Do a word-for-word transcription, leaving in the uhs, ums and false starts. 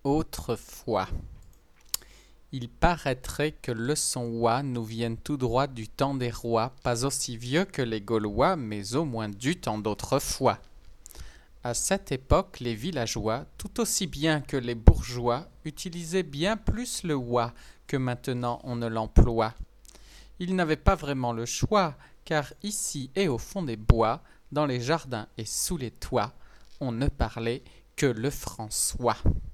Autrefois. Il paraîtrait que le son oie nous vienne tout droit du temps des rois, pas aussi vieux que les Gaulois, mais au moins du temps d'autrefois. À cette époque, les villageois, tout aussi bien que les bourgeois, utilisaient bien plus le oie que maintenant on ne l'emploie. Ils n'avaient pas vraiment le choix, car ici et au fond des bois, dans les jardins et sous les toits, on ne parlait que le François.